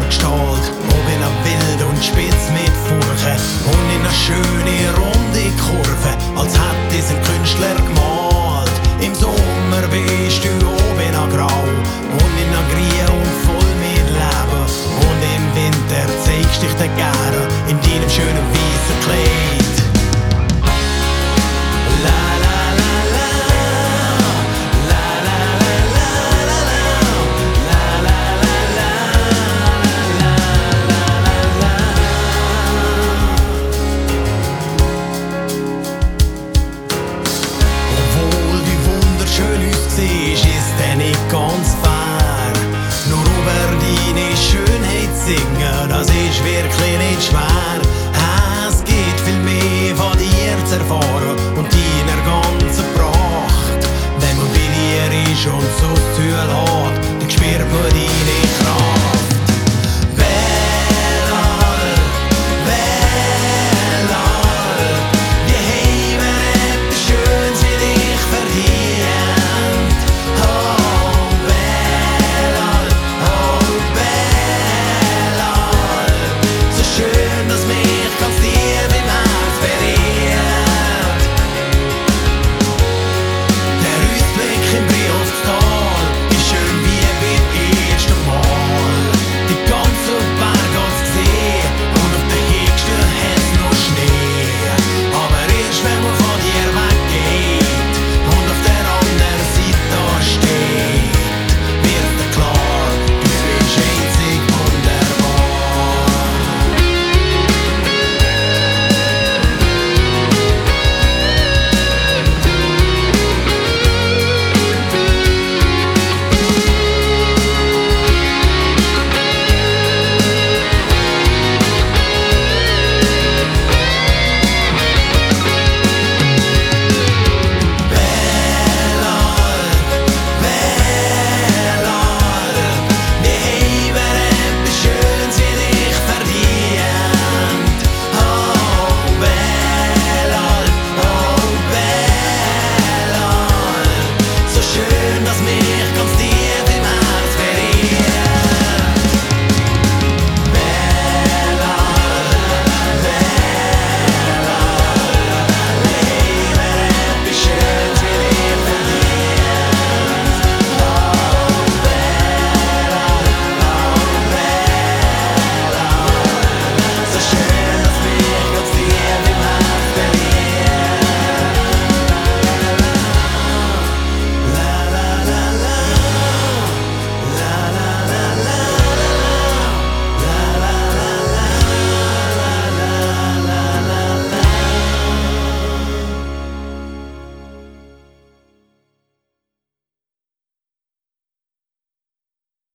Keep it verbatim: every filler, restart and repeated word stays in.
Gestalt, ob in einer wild und spitz mit Furchen und in einer schöne runde Kurve, als hätte es ein Künstler gemalt. Im Sommer bist du oben in grau und in einer Grie und voll mit Leben, und im Winter zeigst dich der gerne in deinem schönen weißen Kleid. La la la la, la la la la la la, la la la la, la la la la. Obwohl du wunderschön aussiehst, ist der nicht ganz fair. Nur über deine Schönheit singen, das ist wirklich nicht schwer.